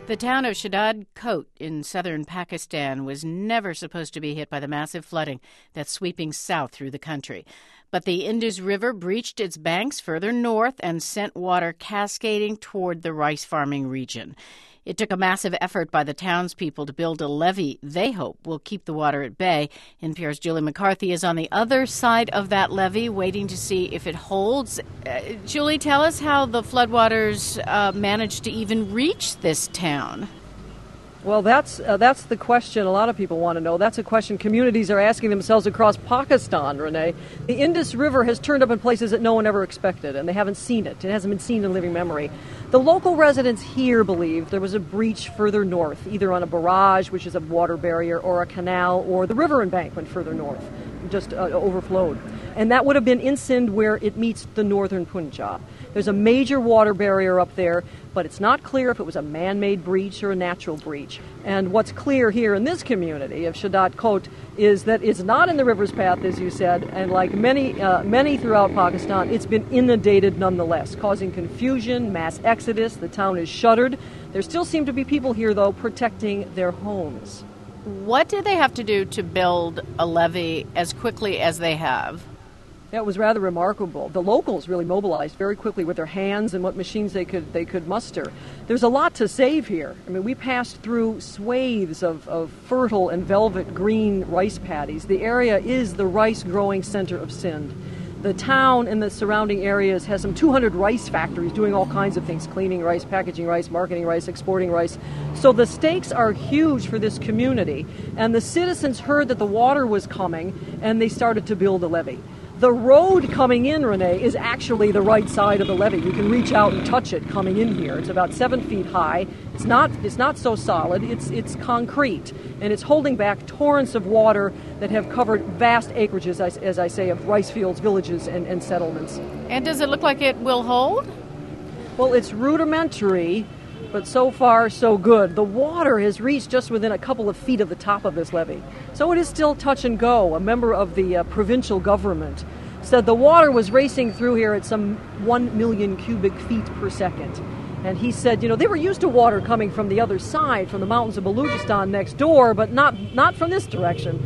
The town of Shahid Kot in southern Pakistan was never supposed to be hit by the massive flooding that's sweeping south through the country. But the Indus River breached its banks further north and sent water cascading toward the rice farming region. It took a massive effort by the townspeople to build a levee they hope will keep the water at bay. NPR's Julie McCarthy is on the other side of that levee, waiting to see if it holds. Julie, tell us how the floodwaters managed to even reach this town. Well, that's the question a lot of people want to know. That's a question communities are asking themselves across Pakistan, Renee. The Indus River has turned up in places that no one ever expected, and they haven't seen it. It hasn't been seen in living memory. The local residents here believe there was a breach further north, either on a barrage, which is a water barrier, or a canal, or the river embankment further north, just overflowed. And that would have been in Sindh, where it meets the northern Punjab. There's a major water barrier up there, but it's not clear if it was a man-made breach or a natural breach. And what's clear here in this community of Shahid Kot is that it's not in the river's path, as you said, and like many throughout Pakistan, it's been inundated nonetheless, causing confusion, mass exodus. The town is shuttered. There still seem to be people here, though, protecting their homes. What did they have to do to build a levee as quickly as they have? Yeah, it was rather remarkable. The locals really mobilized very quickly with their hands and what machines they could muster. There's a lot to save here. I mean, we passed through swathes of fertile and velvet green rice paddies. The area is the rice-growing center of Sindh. The town and the surrounding areas has some 200 rice factories doing all kinds of things, cleaning rice, packaging rice, marketing rice, exporting rice. So the stakes are huge for this community. And the citizens heard that the water was coming, and they started to build a levee. The road coming in, Renee, is actually the right side of the levee. You can reach out and touch it coming in here. It's about 7 feet high. It's not so solid. It's concrete, and it's holding back torrents of water that have covered vast acreages, as I say, of rice fields, villages, and settlements. And does it look like it will hold? Well, it's rudimentary, but so far, so good. The water has reached just within a couple of feet of the top of this levee. So it is still touch and go. A member of the provincial government said the water was racing through here at some 1 million cubic feet per second. And he said, they were used to water coming from the other side, from the mountains of Balochistan next door, but not from this direction.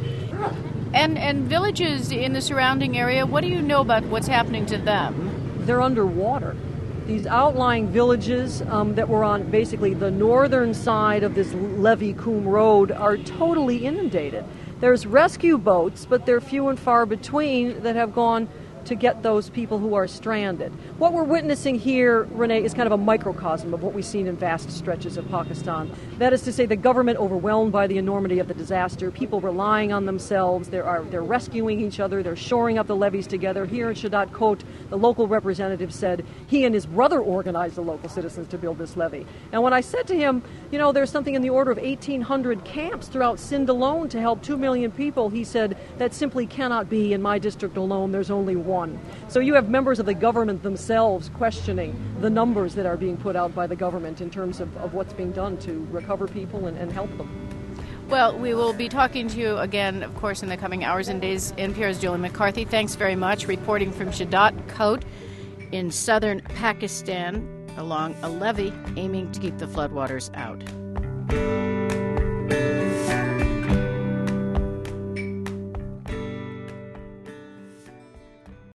And villages in the surrounding area, what do you know about what's happening to them? They're underwater. These outlying villages that were on basically the northern side of this Levee Coombe Road are totally inundated. There's rescue boats, but they're few and far between that have gone to get those people who are stranded. What we're witnessing here, Renee, is kind of a microcosm of what we've seen in vast stretches of Pakistan. That is to say, the government overwhelmed by the enormity of the disaster, people relying on themselves, they're rescuing each other, they're shoring up the levees together. Here in Shahid Kot, the local representative said he and his brother organized the local citizens to build this levee. And when I said to him, there's something in the order of 1,800 camps throughout Sindh alone to help 2 million people, he said, that simply cannot be. In my district alone, there's only one. So you have members of the government themselves questioning the numbers that are being put out by the government in terms of what's being done to recover people and help them. Well, we will be talking to you again, of course, in the coming hours and days. NPR's Julie McCarthy, thanks very much, reporting from Shahid Kot in southern Pakistan along a levee aiming to keep the floodwaters out.